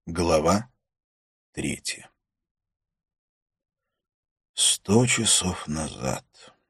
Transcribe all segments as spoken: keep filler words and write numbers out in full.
Глава третья. Сто часов назад.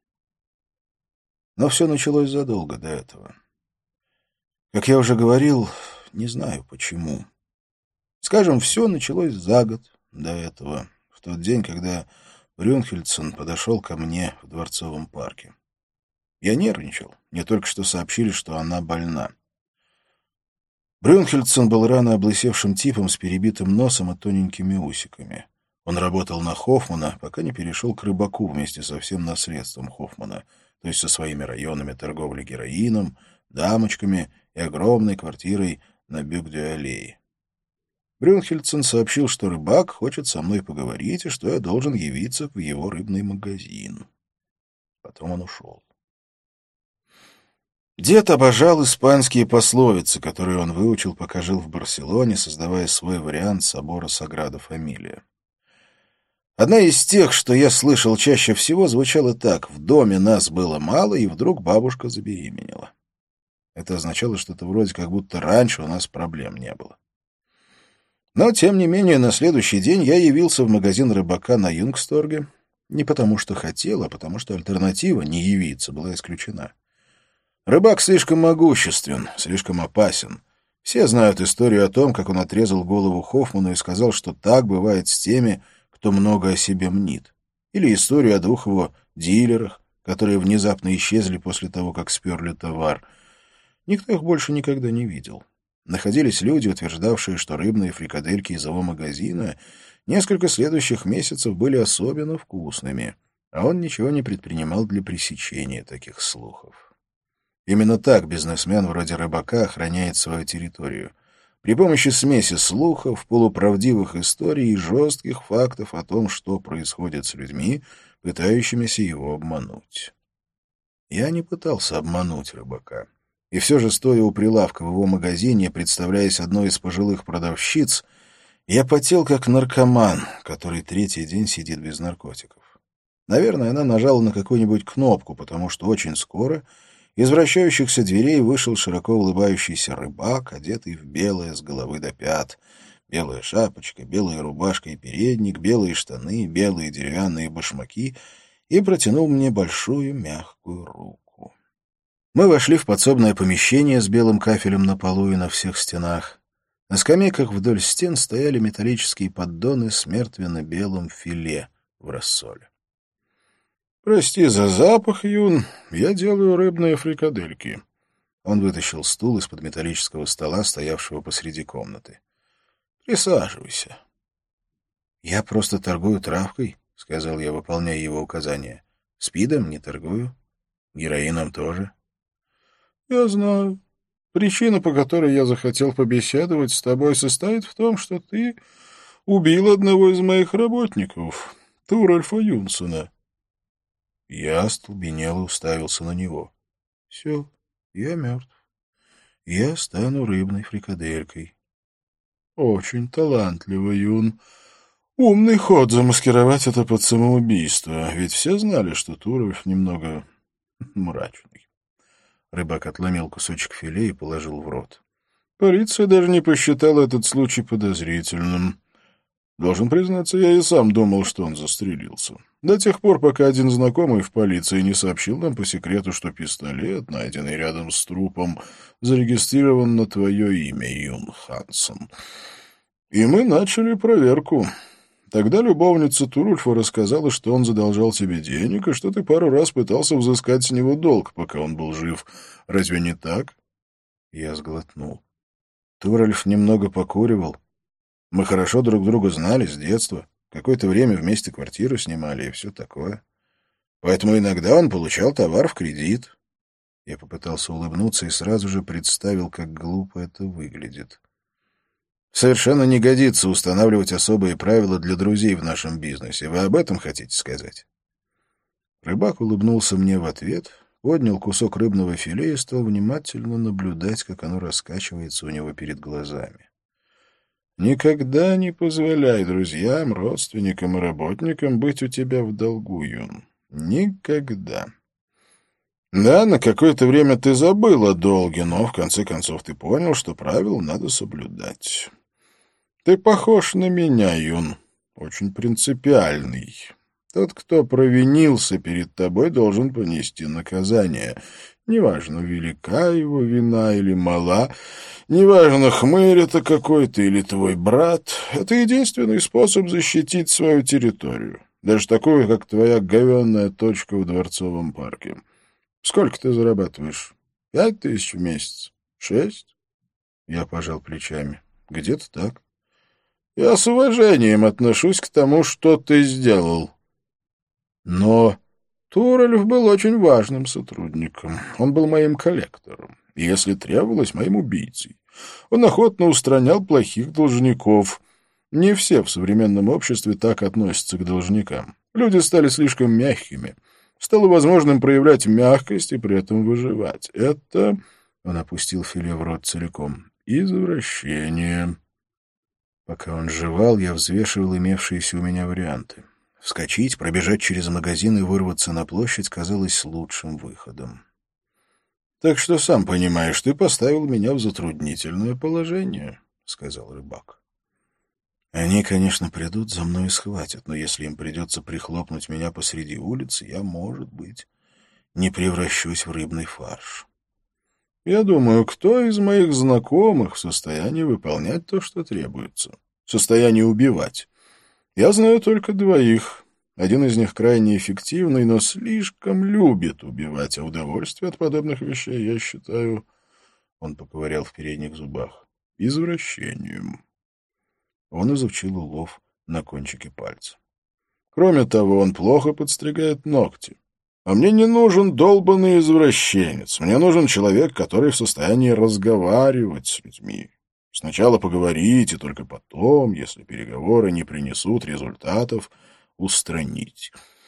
Но все началось задолго до этого. Как я уже говорил, не знаю почему. Скажем, все началось за год до этого, в тот день, когда Брюнхельдсен подошел ко мне в Дворцовом парке. Я нервничал. Мне только что сообщили, что она больна. Брюнхельдсен был рано облысевшим типом с перебитым носом и тоненькими усиками. Он работал на Хоффмана, пока не перешел к Рыбаку вместе со всем наследством Хоффмана, то есть со своими районами торговли героином, дамочками и огромной квартирой на Бюк-дю-Аллее. Брюнхельдсен сообщил, что Рыбак хочет со мной поговорить и что я должен явиться в его рыбный магазин. Потом он ушел. Дед обожал испанские пословицы, которые он выучил, пока жил в Барселоне, создавая свой вариант собора Саграда Фамилия. Одна из тех, что я слышал чаще всего, звучала так: «В доме нас было мало, и вдруг бабушка забеременела». Это означало что-то вроде как будто раньше у нас проблем не было. Но, тем не менее, на следующий день я явился в магазин Рыбака на Юнгсторге не потому что хотел, а потому что альтернатива не явиться была исключена. Рыбак слишком могуществен, слишком опасен. Все знают историю о том, как он отрезал голову Хоффману и сказал, что так бывает с теми, кто много о себе мнит. Или историю о двух его дилерах, которые внезапно исчезли после того, как сперли товар. Никто их больше никогда не видел. Находились люди, утверждавшие, что рыбные фрикадельки из его магазина несколько следующих месяцев были особенно вкусными, а он ничего не предпринимал для пресечения таких слухов. Именно так бизнесмен вроде Рыбака охраняет свою территорию. При помощи смеси слухов, полуправдивых историй и жестких фактов о том, что происходит с людьми, пытающимися его обмануть. Я не пытался обмануть Рыбака. И все же, стоя у прилавка в его магазине, представляясь одной из пожилых продавщиц, я потел как наркоман, который третий день сидит без наркотиков. Наверное, она нажала на какую-нибудь кнопку, потому что очень скоро из вращающихся дверей вышел широко улыбающийся Рыбак, одетый в белое с головы до пят. Белая шапочка, белая рубашка и передник, белые штаны, белые деревянные башмаки, и протянул мне большую мягкую руку. Мы вошли в подсобное помещение с белым кафелем на полу и на всех стенах. На скамейках вдоль стен стояли металлические поддоны с мертвенно-белым филе в рассоле. «Прости за запах, Юн, я делаю рыбные фрикадельки». Он вытащил стул из-под металлического стола, стоявшего посреди комнаты. «Присаживайся». «Я просто торгую травкой», — сказал я, выполняя его указания. «Спидом не торгую. Героином тоже». «Я знаю. Причина, по которой я захотел побеседовать с тобой, состоит в том, что ты убил одного из моих работников, Турольфа Юнсена». Я остолбенело уставился на него. «Все, я мертв. Я стану рыбной фрикаделькой». «Очень талантливо, Юн. Умный ход замаскировать это под самоубийство, ведь все знали, что Турольф немного мрачный». Рыбак отломил кусочек филе и положил в рот. «Полиция даже не посчитала этот случай подозрительным. Должен признаться, я и сам думал, что он застрелился. До тех пор, пока один знакомый в полиции не сообщил нам по секрету, что пистолет, найденный рядом с трупом, зарегистрирован на твое имя, Юн Хансен. И мы начали проверку. Тогда любовница Турульфа рассказала, что он задолжал тебе денег, и что ты пару раз пытался взыскать с него долг, пока он был жив. Разве не так?» Я сглотнул. Турульф немного покуривал. Мы хорошо друг друга знали с детства. Какое-то время вместе квартиру снимали и все такое. Поэтому иногда он получал товар в кредит. Я попытался улыбнуться и сразу же представил, как глупо это выглядит. Совершенно не годится устанавливать особые правила для друзей в нашем бизнесе. Вы об этом хотите сказать? Рыбак улыбнулся мне в ответ, поднял кусок рыбного филе и стал внимательно наблюдать, как оно раскачивается у него перед глазами. «Никогда не позволяй друзьям, родственникам и работникам быть у тебя в долгу, Юн. Никогда. Да, на какое-то время ты забыл о долге, но в конце концов ты понял, что правила надо соблюдать. Ты похож на меня, Юн, очень принципиальный. Тот, кто провинился перед тобой, должен понести наказание. Неважно, велика его вина или мала, неважно, хмырь это какой-то или твой брат, это единственный способ защитить свою территорию, даже такую, как твоя говенная точка в Дворцовом парке. Сколько ты зарабатываешь? Пять тысяч в месяц? Шесть? Я пожал плечами. Где-то так. Я с уважением отношусь к тому, что ты сделал. Но Турелев был очень важным сотрудником. Он был моим коллектором, и, если требовалось, моим убийцей. Он охотно устранял плохих должников. Не все в современном обществе так относятся к должникам. Люди стали слишком мягкими. Стало возможным проявлять мягкость и при этом выживать. Это... Он опустил филе в рот целиком. Извращение. Пока он жевал, я взвешивал имевшиеся у меня варианты. Вскочить, пробежать через магазин и вырваться на площадь казалось лучшим выходом. — Так что, сам понимаешь, ты поставил меня в затруднительное положение, — сказал рыбак. — Они, конечно, придут за мной и схватят, но если им придется прихлопнуть меня посреди улицы, я, может быть, не превращусь в рыбный фарш. Я думаю, кто из моих знакомых в состоянии выполнять то, что требуется, в состоянии убивать. Я знаю только двоих. Один из них крайне эффективный, но слишком любит убивать, а удовольствие от подобных вещей, я считаю, он поковырял в передних зубах, извращением. Он изучил улов на кончике пальца. Кроме того, он плохо подстригает ногти. А мне не нужен долбанный извращенец. Мне нужен человек, который в состоянии разговаривать с людьми. Сначала поговорить, и только потом, если переговоры не принесут результатов, устранить.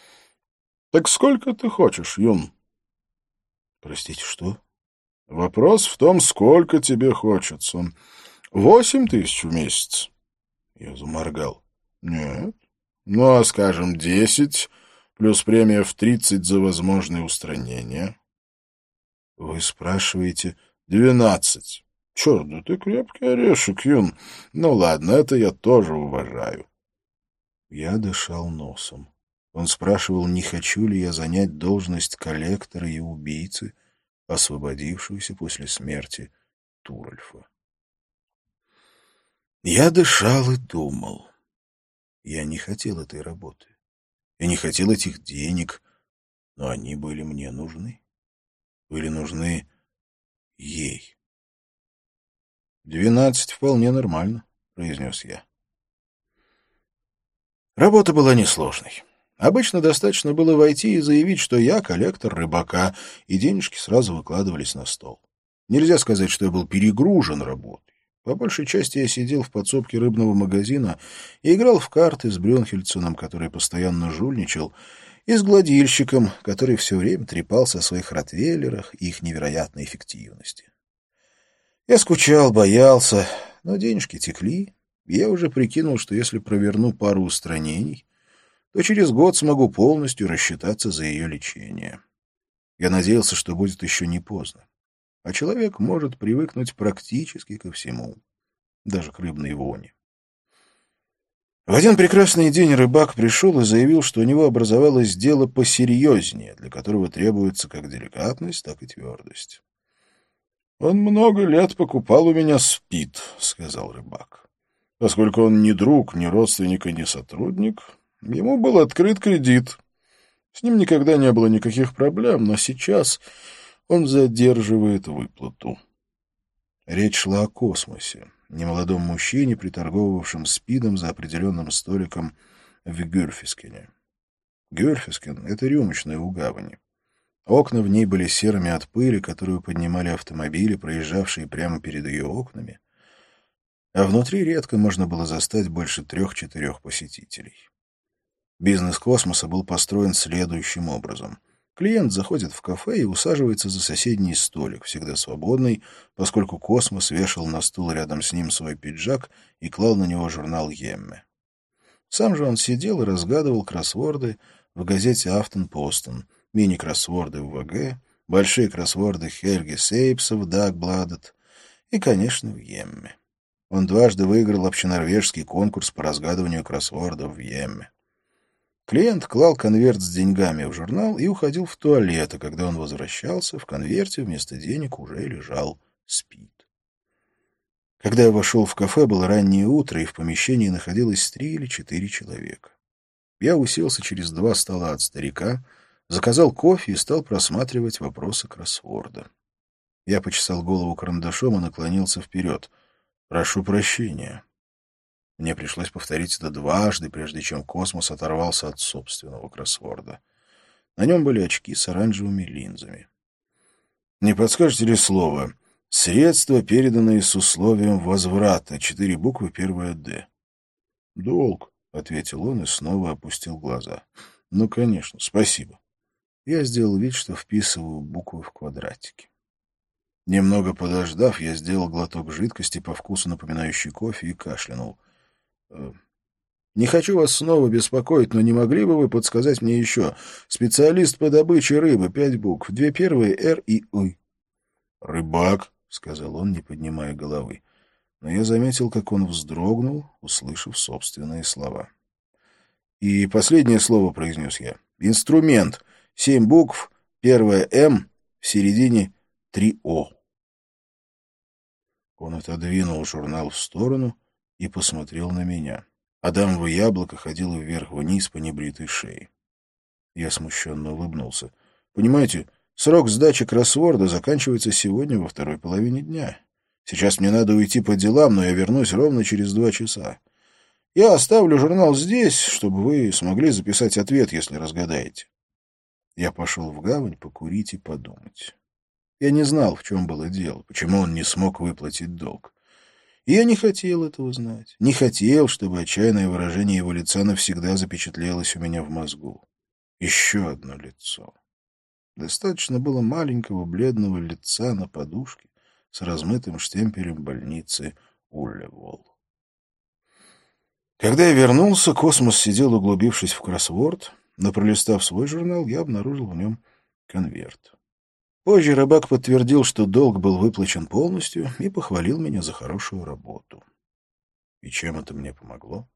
Так сколько ты хочешь, Юн? Простите, что? Вопрос в том, сколько тебе хочется. Восемь тысяч в месяц. Я заморгал. Нет. Ну, а скажем, десять, плюс премия в тридцать за возможное устранение. Вы спрашиваете двенадцать. Черт, да ты крепкий орешек, Юн. Ну ладно, это я тоже уважаю. Я дышал носом. Он спрашивал, не хочу ли я занять должность коллектора и убийцы, освободившегося после смерти Турольфа. Я дышал и думал. Я не хотел этой работы. Я не хотел этих денег, но они были мне нужны. Были нужны ей. «Двенадцать вполне нормально», — произнес я. Работа была несложной. Обычно достаточно было войти и заявить, что я коллектор рыбака, и денежки сразу выкладывались на стол. Нельзя сказать, что я был перегружен работой. По большей части я сидел в подсобке рыбного магазина и играл в карты с Брюнхельдсеном, который постоянно жульничал, и с гладильщиком, который все время трепался о своих ротвейлерах и их невероятной эффективности. Я скучал, боялся, но денежки текли, и я уже прикинул, что если проверну пару устранений, то через год смогу полностью рассчитаться за ее лечение. Я надеялся, что будет еще не поздно. А человек может привыкнуть практически ко всему, даже к рыбной воне. В один прекрасный день рыбак пришел и заявил, что у него образовалось дело посерьезнее, для которого требуется как деликатность, так и твердость. «Он много лет покупал у меня спид», — сказал рыбак. «Поскольку он ни друг, ни родственник и ни сотрудник, ему был открыт кредит. С ним никогда не было никаких проблем, но сейчас он задерживает выплату». Речь шла о космосе, немолодом мужчине, приторговывавшем спидом за определенным столиком в Гюрфискене. Гюрфискен — это рюмочная у гавани. Окна в ней были серыми от пыли, которую поднимали автомобили, проезжавшие прямо перед ее окнами, а внутри редко можно было застать больше трех-четырех посетителей. Бизнес космоса был построен следующим образом. Клиент заходит в кафе и усаживается за соседний столик, всегда свободный, поскольку космос вешал на стул рядом с ним свой пиджак и клал на него журнал «Емме». Сам же он сидел и разгадывал кроссворды в газете «Афтенпостен», мини-кроссворды в ВГ, большие кроссворды Хельги Сейпса в Дагбладет и, конечно, в Емме. Он дважды выиграл общенорвежский конкурс по разгадыванию кроссвордов в Йемме. Клиент клал конверт с деньгами в журнал и уходил в туалет, а когда он возвращался, в конверте вместо денег уже лежал спид. Когда я вошел в кафе, было раннее утро, и в помещении находилось три или четыре человека. Я уселся через два стола от старика, заказал кофе и стал просматривать вопросы кроссворда. Я почесал голову карандашом и наклонился вперед. «Прошу прощения». Мне пришлось повторить это дважды, прежде чем Космос оторвался от собственного кроссворда. На нем были очки с оранжевыми линзами. «Не подскажете ли слово? Средства, переданные с условием возврата. Четыре буквы, первая «Д». «Долг», — ответил он и снова опустил глаза. «Ну, конечно, спасибо». Я сделал вид, что вписываю буквы в квадратики. Немного подождав, я сделал глоток жидкости, по вкусу напоминающей кофе, и кашлянул. «Не хочу вас снова беспокоить, но не могли бы вы подсказать мне еще? Специалист по добыче рыбы, пять букв, две первые «Р» и «И». «Рыбак», — сказал он, не поднимая головы. Но я заметил, как он вздрогнул, услышав собственные слова. «И последнее слово», — произнес я. «Инструмент. Семь букв, первая «М», в середине три «О». Он отодвинул журнал в сторону и посмотрел на меня. Адамово яблоко ходило вверх-вниз по небритой шее. Я смущенно улыбнулся. «Понимаете, срок сдачи кроссворда заканчивается сегодня во второй половине дня. Сейчас мне надо уйти по делам, но я вернусь ровно через два часа. Я оставлю журнал здесь, чтобы вы смогли записать ответ, если разгадаете». Я пошел в гавань покурить и подумать. Я не знал, в чем было дело, почему он не смог выплатить долг. И я не хотел этого знать. Не хотел, чтобы отчаянное выражение его лица навсегда запечатлелось у меня в мозгу. Еще одно лицо. Достаточно было маленького бледного лица на подушке с размытым штемпелем больницы Уллевол. Когда я вернулся, Космос сидел, углубившись в кроссворд, но, пролистав свой журнал, я обнаружил в нем конверт. Позже рыбак подтвердил, что долг был выплачен полностью, и похвалил меня за хорошую работу. И чем это мне помогло?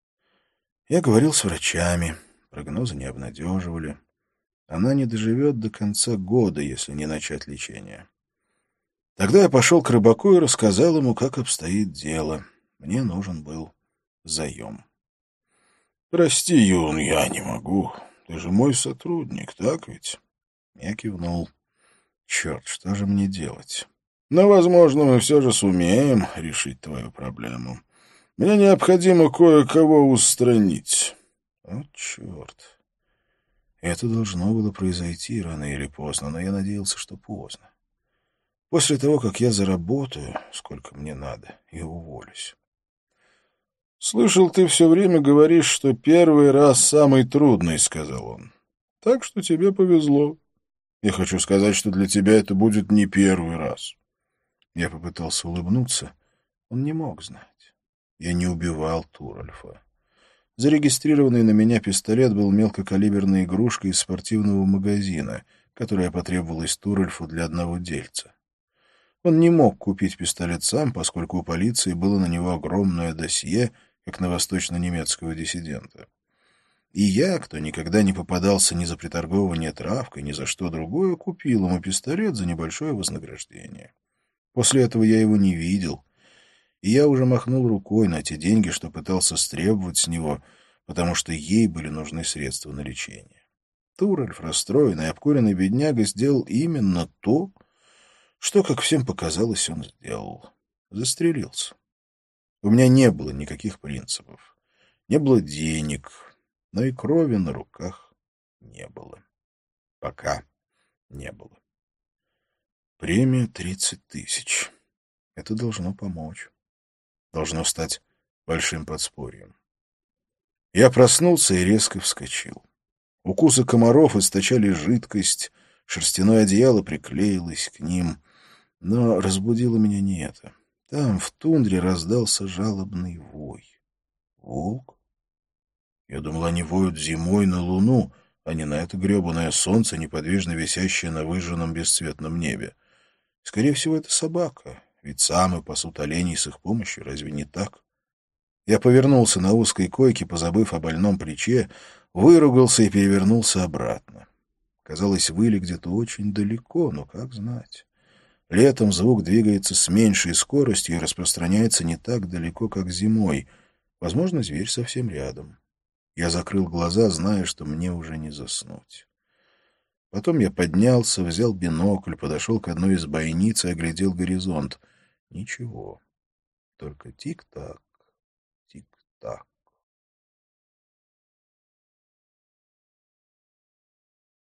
Я говорил с врачами, прогнозы не обнадеживали. Она не доживет до конца года, если не начать лечение. Тогда я пошел к рыбаку и рассказал ему, как обстоит дело. Мне нужен был заем. «Прости, Юн, я не могу. Ты же мой сотрудник, так ведь?» Я кивнул. «Черт, что же мне делать? Но, возможно, мы все же сумеем решить твою проблему. Мне необходимо кое-кого устранить». О, черт. Это должно было произойти рано или поздно, но я надеялся, что поздно. После того, как я заработаю, сколько мне надо, и уволюсь. «Слышал, ты все время говоришь, что первый раз самый трудный», — сказал он. «Так что тебе повезло. Я хочу сказать, что для тебя это будет не первый раз». Я попытался улыбнуться. Он не мог знать. Я не убивал Турольфа. Зарегистрированный на меня пистолет был мелкокалиберной игрушкой из спортивного магазина, которая потребовалась Турольфу для одного дельца. Он не мог купить пистолет сам, поскольку у полиции было на него огромное досье, как на восточно-немецкого диссидента. И я, кто никогда не попадался ни за приторговывание травкой, ни за что другое, купил ему пистолет за небольшое вознаграждение. После этого я его не видел, и я уже махнул рукой на те деньги, что пытался стребовать с него, потому что ей были нужны средства на лечение. Турольф, расстроенный, обкуренный бедняга, сделал именно то, что, как всем показалось, он сделал. Застрелился. У меня не было никаких принципов, не было денег, но и крови на руках не было. Пока не было. Премия тридцать тысяч. Это должно помочь. Должно стать большим подспорьем. Я проснулся и резко вскочил. Укусы комаров источали жидкость, шерстяное одеяло приклеилось к ним. Но разбудило меня не это. Там, в тундре, раздался жалобный вой. Волк? Я думал, они воют зимой на луну, а не на это гребаное солнце, неподвижно висящее на выжженном бесцветном небе. Скорее всего, это собака, Ведь самы пасут оленей с их помощью, разве не так? Я повернулся на узкой койке, позабыв о больном плече, выругался и перевернулся обратно. Казалось, выли где-то очень далеко, но как знать. Летом звук двигается с меньшей скоростью и распространяется не так далеко, как зимой. Возможно, зверь совсем рядом. Я закрыл глаза, зная, что мне уже не заснуть. Потом я поднялся, взял бинокль, подошел к одной из бойниц и оглядел горизонт. Ничего. Только тик-так, тик-так.